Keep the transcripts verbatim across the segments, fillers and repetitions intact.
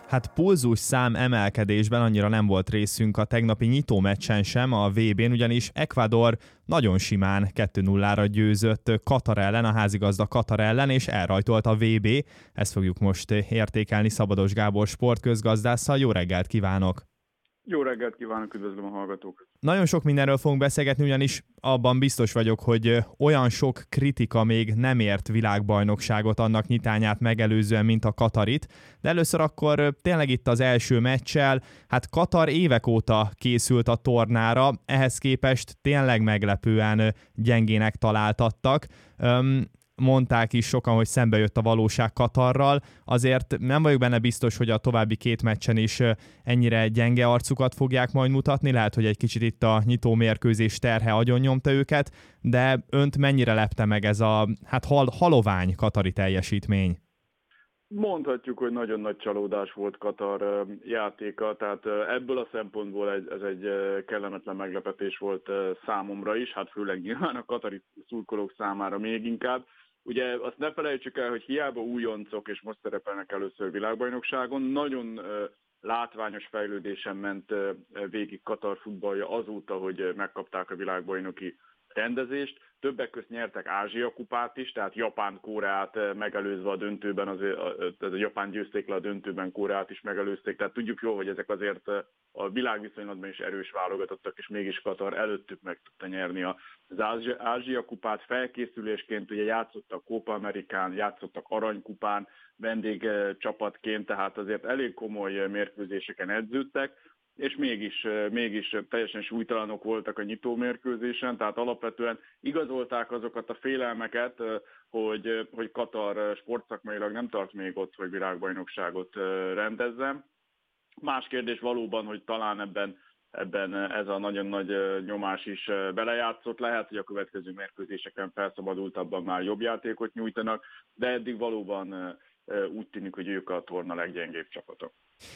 Hát pulzus szám emelkedésben annyira nem volt részünk a tegnapi nyitó meccsen sem a vé bén, ugyanis Ecuador nagyon simán kettő nullára győzött Katar ellen, a házigazda Katar ellen, és elrajtolt a vé bé. Ezt fogjuk most értékelni Szabados Gábor sportközgazdásszal. Jó reggelt kívánok! Jó reggelt kívánok, üdvözlöm a hallgatókat! Nagyon sok mindenről fogunk beszélgetni, ugyanis abban biztos vagyok, hogy olyan sok kritika még nem ért világbajnokságot annak nyitányát megelőzően, mint a katarit. De először akkor tényleg itt az első meccsel, hát Katar évek óta készült a tornára, ehhez képest tényleg meglepően gyengének találtattak. Öm, mondták is sokan, hogy szembe jött a valóság Katarral, azért nem vagyok benne biztos, hogy a további két meccsen is ennyire gyenge arcukat fogják majd mutatni, lehet, hogy egy kicsit itt a nyitó mérkőzés terhe agyonnyomta őket, de önt mennyire lepte meg ez a hát hal- halovány katari teljesítmény? Mondhatjuk, hogy nagyon nagy csalódás volt Katar játéka, tehát ebből a szempontból ez egy kellemetlen meglepetés volt számomra is, hát főleg nyilván a katari szurkolók számára még inkább. Ugye azt ne felejtsük el, hogy hiába újoncok, és most szerepelnek először világbajnokságon, nagyon látványos fejlődésen ment végig Katar futballja azóta, hogy megkapták a világbajnoki rendezést. Többek közt nyertek Ázsia kupát is, tehát Japán, Koreát megelőzve a döntőben, azért, a, a Japán győzték le a döntőben, Koreát is megelőzték, tehát tudjuk jól, hogy ezek azért a világviszonylatban is erős válogatottak, és mégis Katar előttük meg tudta nyerni az Ázsia, Ázsia kupát. Felkészülésként ugye játszottak Copa Amerikán, játszottak Aranykupán, vendégcsapatként, tehát azért elég komoly mérkőzéseken edződtek, és mégis, mégis teljesen súlytalanok voltak a nyitó mérkőzésen, tehát alapvetően igazolták azokat a félelmeket, hogy, hogy Katar sportszakmailag nem tart még ott, hogy világbajnokságot rendezzen. Más kérdés valóban, hogy talán ebben, ebben ez a nagyon nagy nyomás is belejátszott. Lehet, hogy a következő mérkőzéseken felszabadultabban már jobb játékot nyújtanak, de eddig valóban úgy tűnik, hogy ők a torna leggyengébb csapatok.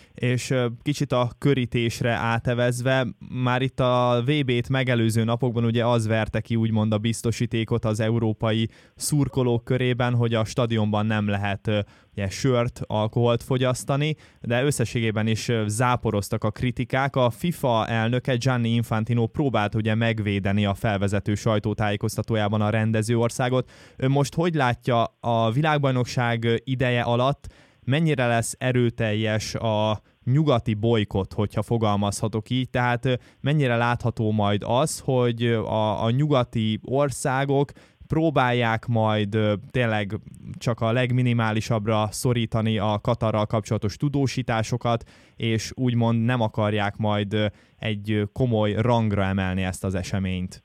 És kicsit a körítésre átevezve, már itt a vé bét megelőző napokban ugye az verte ki úgymond a biztosítékot az európai szurkolók körében, hogy a stadionban nem lehet ugye, sört, alkoholt fogyasztani, de összességében is záporoztak a kritikák. A FIFA elnöke Gianni Infantino próbált ugye megvédeni a felvezető sajtótájékoztatójában a rendező országot. Ön most hogy látja a világbajnokság ideje alatt, mennyire lesz erőteljes a nyugati bolykott, hogyha fogalmazhatok így, tehát mennyire látható majd az, hogy a, a nyugati országok próbálják majd tényleg csak a legminimálisabbra szorítani a Katarral kapcsolatos tudósításokat, és úgymond nem akarják majd egy komoly rangra emelni ezt az eseményt.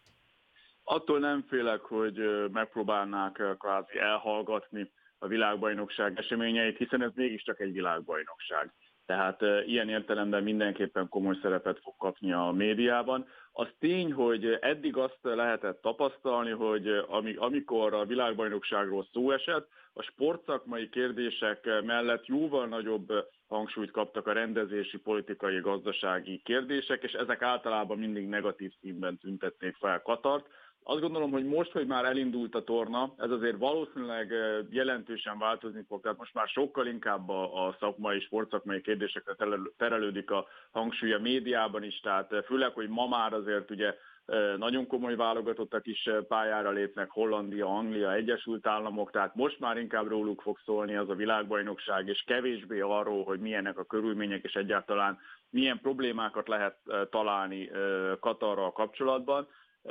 Attól nem félek, hogy megpróbálnák kvázi elhallgatni a világbajnokság eseményeit, hiszen ez mégiscsak egy világbajnokság. Tehát e, ilyen értelemben mindenképpen komoly szerepet fog kapni a médiában. Az tény, hogy eddig azt lehetett tapasztalni, hogy ami, amikor a világbajnokságról szó esett, a sportszakmai kérdések mellett jóval nagyobb hangsúlyt kaptak a rendezési, politikai, gazdasági kérdések, és ezek általában mindig negatív színben tüntették fel Katart. Azt gondolom, hogy most, hogy már elindult a torna, ez azért valószínűleg jelentősen változni fog, tehát most már sokkal inkább a, a szakmai, sportszakmai kérdésekre terelődik a hangsúly a médiában is, tehát főleg, hogy ma már azért ugye nagyon komoly válogatottak is pályára lépnek, Hollandia, Anglia, Egyesült Államok, tehát most már inkább róluk fog szólni az a világbajnokság, és kevésbé arról, hogy milyenek a körülmények, és egyáltalán milyen problémákat lehet találni Katarral kapcsolatban.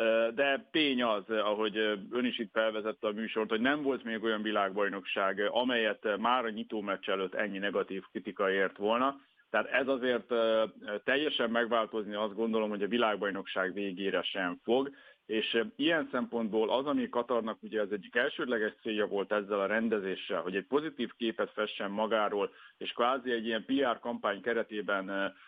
De tény az, ahogy ön is itt felvezette a műsort, hogy nem volt még olyan világbajnokság, amelyet már a nyitó meccs előtt ennyi negatív kritika ért volna. Tehát ez azért teljesen megváltozni, azt gondolom, hogy a világbajnokság végére sem fog. És ilyen szempontból az, ami Katarnak ugye az egyik elsődleges célja volt ezzel a rendezéssel, hogy egy pozitív képet fessen magáról, és kvázi egy ilyen pé er kampány keretében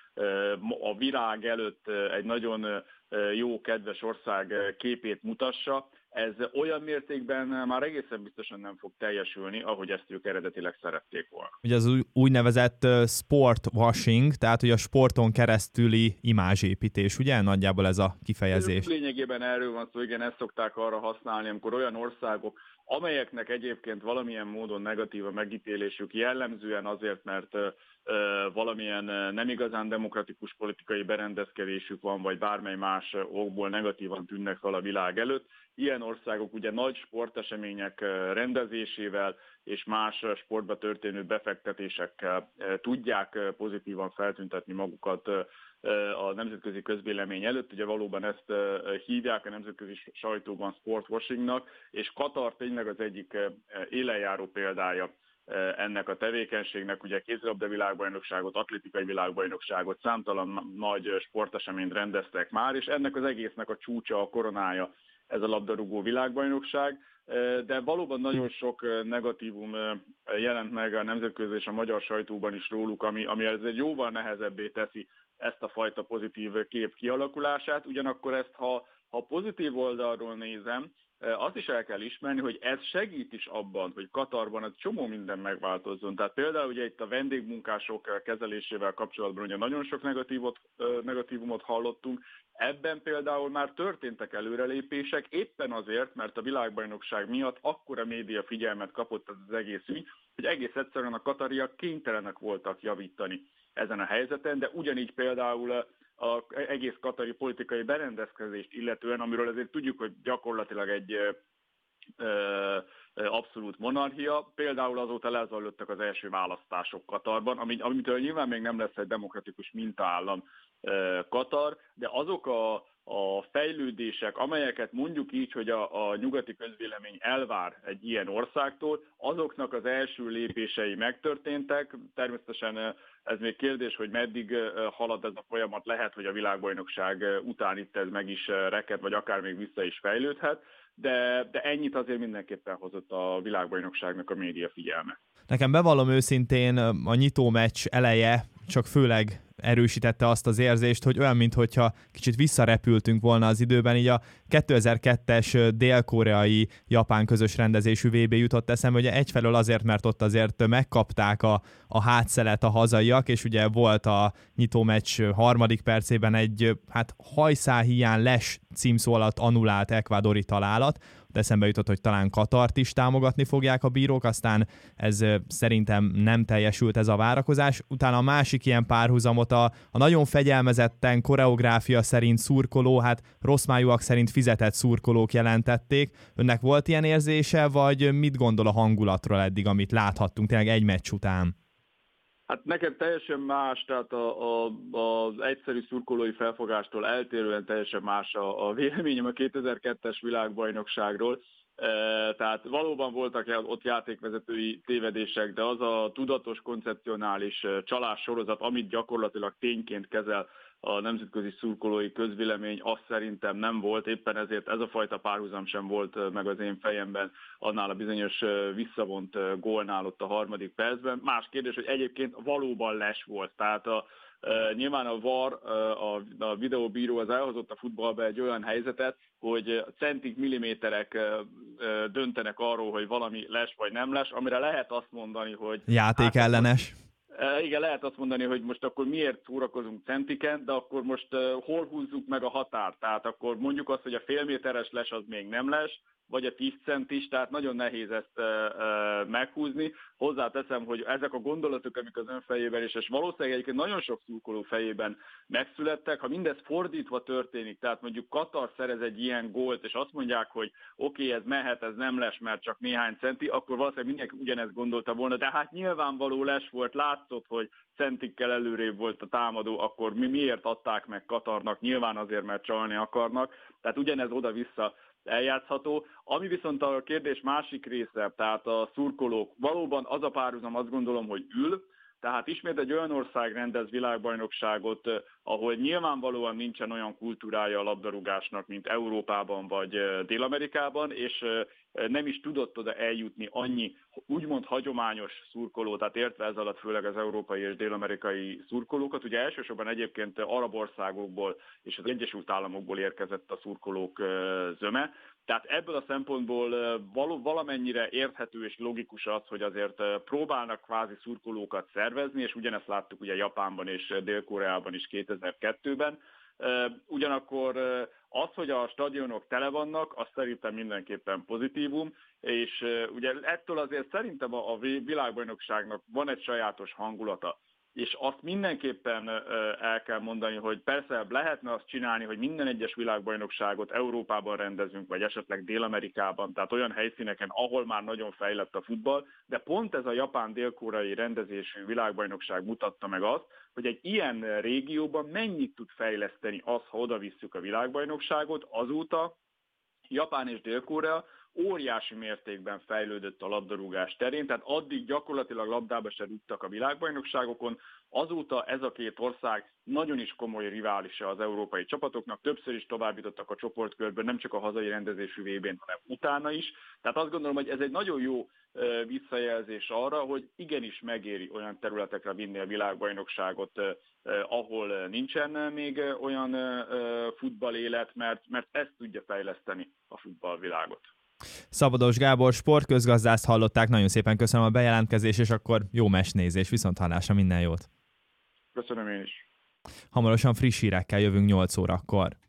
a világ előtt egy nagyon jó, kedves ország képét mutassa, ez olyan mértékben már egészen biztosan nem fog teljesülni, ahogy ezt ők eredetileg szerették volna. Ugye az úgynevezett sport washing, tehát hogy a sporton keresztüli imázsépítés, ugye? Nagyjából ez a kifejezés. Lényegében erről van szó, igen, ezt szokták arra használni, amikor olyan országok, amelyeknek egyébként valamilyen módon negatív a megítélésük, jellemzően azért, mert ö, valamilyen nem igazán demokratikus politikai berendezkedésük van, vagy bármely más okból negatívan tűnnek fel a világ előtt. Ilyen országok ugye nagy sportesemények rendezésével és más sportba történő befektetésekkel tudják pozitívan feltüntetni magukat a nemzetközi közvélemény előtt. Ugye valóban ezt hívják a nemzetközi sajtóban sportwashingnak, és Katar tényleg az egyik élenjáró példája ennek a tevékenységnek. Ugye kézilabda világbajnokságot, atlétikai világbajnokságot, számtalan nagy sporteseményt rendeztek már, és ennek az egésznek a csúcsa, a koronája ez a labdarúgó világbajnokság, de valóban nagyon sok negatívum jelent meg a nemzetközi és a magyar sajtóban is róluk, ami, ami ezért jóval nehezebbé teszi ezt a fajta pozitív kép kialakulását. Ugyanakkor ezt, ha, ha pozitív oldalról nézem, azt is el kell ismerni, hogy ez segít is abban, hogy Katarban egy csomó minden megváltozzon. Tehát például ugye itt a vendégmunkások kezelésével kapcsolatban ugye nagyon sok negatívot, negatívumot hallottunk. Ebben például már történtek előrelépések, éppen azért, mert a világbajnokság miatt akkora média figyelmet kapott ez az egész ügy, hogy egész egyszerűen a katariak kénytelenek voltak javítani ezen a helyzeten, de ugyanígy például az egész katari politikai berendezkedést illetően, amiről azért tudjuk, hogy gyakorlatilag egy ö, ö, abszolút monarchia, például azóta lezajlottak az első választások Katarban, ami, amitől nyilván még nem lesz egy demokratikus mintaállam ö, Katar, de azok a a fejlődések, amelyeket mondjuk így, hogy a, a nyugati közvélemény elvár egy ilyen országtól, azoknak az első lépései megtörténtek. Természetesen ez még kérdés, hogy meddig halad ez a folyamat, lehet, hogy a világbajnokság után itt ez meg is reked, vagy akár még vissza is fejlődhet, de, de ennyit azért mindenképpen hozott a világbajnokságnak a média figyelme. Nekem bevallom őszintén, a nyitó meccs eleje csak főleg erősítette azt az érzést, hogy olyan, mintha kicsit visszarepültünk volna az időben, így a kétezer-kettes dél-koreai japán közös rendezésű vé bé jutott eszembe, hogy egyfelől azért, mert ott azért megkapták a, a hátszelet a hazaiak, és ugye volt a nyitó meccs harmadik percében egy hát hajszál hiány les címszó alatt annulált ekvádori találat, de eszembe jutott, hogy talán Katart is támogatni fogják a bírók, aztán ez szerintem nem teljesült ez a várakozás. Utána a másik ilyen párhuzamot a, a nagyon fegyelmezetten koreográfia szerint szurkoló, hát rossz májúak szerint fizetett szurkolók jelentették. Önnek volt ilyen érzése, vagy mit gondol a hangulatról eddig, amit láthattunk tényleg egy meccs után? Hát nekem teljesen más, tehát a, a, az egyszerű szurkolói felfogástól eltérően teljesen más a, a véleményem a kétezer-kettes világbajnokságról. E, tehát valóban voltak ott játékvezetői tévedések, de az a tudatos, koncepcionális csalás sorozat, amit gyakorlatilag tényként kezel a nemzetközi szurkolói közvélemény, azt szerintem nem volt, éppen ezért ez a fajta párhuzam sem volt meg az én fejemben annál a bizonyos visszavont gólnál ott a harmadik percben. Más kérdés, hogy egyébként valóban les volt, tehát a, nyilván a vé á er, a, a videóbíró az elhozott a futballba egy olyan helyzetet, hogy centik, milliméterek döntenek arról, hogy valami les vagy nem les, amire lehet azt mondani, hogy... Játékellenes. Igen, lehet azt mondani, hogy most akkor miért szórakozunk centiken, de akkor most uh, hol húzzuk meg a határt? Tehát akkor mondjuk azt, hogy a félméteres les az még nem les, vagy a tíz centis, tehát nagyon nehéz ezt uh, uh, meghúzni. Hozzáteszem, hogy ezek a gondolatok, amik az ön fejében, és, és valószínűleg egyébként nagyon sok szurkoló fejében megszülettek, ha mindez fordítva történik, tehát mondjuk Katar szerez egy ilyen gólt, és azt mondják, hogy oké, okay, ez mehet, ez nem les, mert csak néhány centi, akkor valószínűleg mindenki ugyanezt gondolta volna, de hát nyilvánvaló les volt, látszott, hogy centikkel előrébb volt a támadó, akkor mi miért adták meg Katarnak? Nyilván azért, mert csalni akarnak, tehát ugyanez oda-vissza eljátszható. Ami viszont a kérdés másik része, tehát a szurkolók, valóban az a párhuzam, azt gondolom, hogy ül, tehát ismét egy olyan ország rendez világbajnokságot, ahol nyilvánvalóan nincsen olyan kultúrája a labdarúgásnak, mint Európában vagy Dél-Amerikában, és nem is tudott oda eljutni annyi úgymond hagyományos szurkoló, tehát értve ez alatt főleg az európai és dél-amerikai szurkolókat. Ugye elsősorban egyébként arab országokból és az Egyesült Államokból érkezett a szurkolók zöme. Tehát ebből a szempontból való, valamennyire érthető és logikus az, hogy azért próbálnak kvázi szurkolókat szervezni, és ugyanezt láttuk ugye Japánban és Dél-Koreában is kétezer-kettőben. Ugyanakkor az, hogy a stadionok tele vannak, az szerintem mindenképpen pozitívum, és ugye ettől azért szerintem a világbajnokságnak van egy sajátos hangulata. és azt mindenképpen el kell mondani, hogy persze lehetne azt csinálni, hogy minden egyes világbajnokságot Európában rendezünk, vagy esetleg Dél-Amerikában, tehát olyan helyszíneken, ahol már nagyon fejlett a futball, de pont ez a japán-dél-koreai rendezésű világbajnokság mutatta meg azt, hogy egy ilyen régióban mennyit tud fejleszteni az, ha oda visszük a világbajnokságot. Azóta Japán és Dél-Korea óriási mértékben fejlődött a labdarúgás terén, tehát addig gyakorlatilag labdába se rúgtak a világbajnokságokon, azóta ez a két ország nagyon is komoly riválisa az európai csapatoknak, többször is továbbjutottak a csoportkörből, nem csak a hazai rendezésű vé bén, hanem utána is. Tehát azt gondolom, hogy ez egy nagyon jó visszajelzés arra, hogy igenis megéri olyan területekre vinni a világbajnokságot, ahol nincsen még olyan futballélet, mert, mert ez tudja fejleszteni a futballvilágot. Szabados Gábor sportközgazdászt hallották, nagyon szépen köszönöm a bejelentkezést, és akkor jó meccsnézés, viszonthallásra, minden jót! Köszönöm én is! Hamarosan friss hírekkel jövünk nyolc órakor.